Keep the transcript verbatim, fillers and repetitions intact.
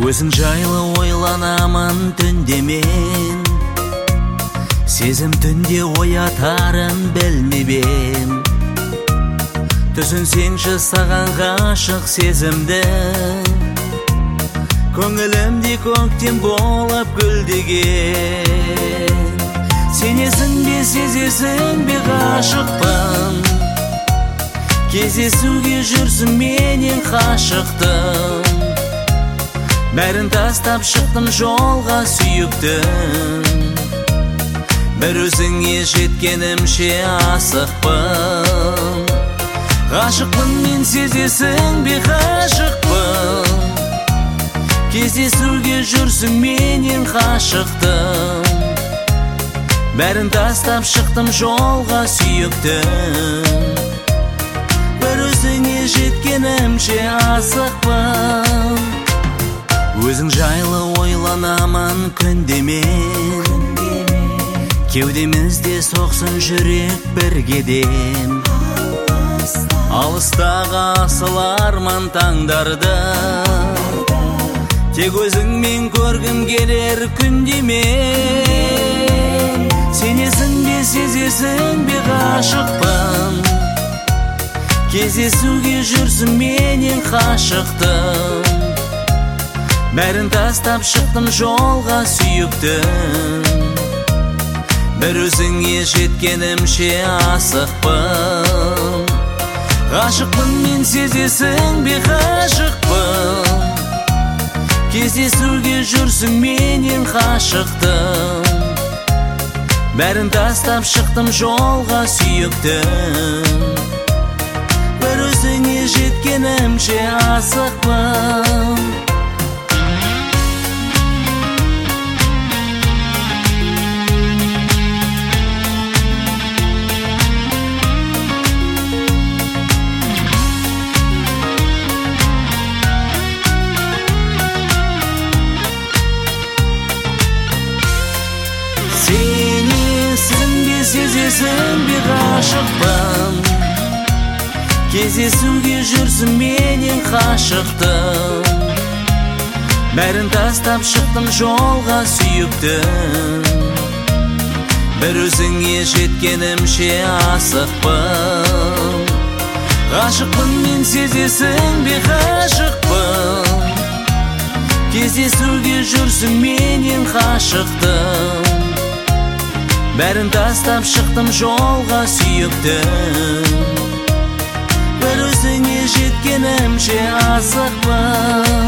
Өзің жайлы ойланамын түнде мен, сезім түнде оятарын білмебем. Түсінсеңші саған ғашық сезімді, көңілімде көктем болып гүлдеген. Сенесің бе, сезесің бе ғашықпын, кездесуге жүрсің менен қашықтым. Бәрін тастап шықтым жолға сүйіктім, бір өзіңе жеткенімше асықпын. Ғашықпын мен, сезесің бе ғашықпын, кездесуге жүрсің менен қашықтым. Бәрін тастап шықтым жолға сүйіктім, бір өзіңе жеткенімше асықпын. Өзің жайлы ойланамын күнде мен, кеудемізде соқсын жүрек біргеден. Алыстағы асыл арман таңдарды тек өзіңмен көргім келер күнде мен. Сенесің бе, сезесің бе ғашықпын, кездесуге жүрсің менен қашықтым. Бәрін тастап шықтым жолға сүйіктім, бір өзіңе жеткенімше асықпын. Ғашықпын мен, сезесің бе ғашықпын, кездесуге жүрсің менен қашықтым. Бәрін тастап шықтым жолға сүйіктім, бір өзіңе жеткенімше асықпын. Сезесің бе ғашықпын, кездесуге жүрсің менен қашықтым. Бәрін тастап шықтым жолға сүйіктім, бір өзіңе жеткенімше асықпын. Ғашықпын мен, сезесің бе ғашықпын, кездесуге жүрсің менен қашықтым. Бәрін тастап шықтым жолға сүйіктім, бір өзіңе жеткенімше асықпын.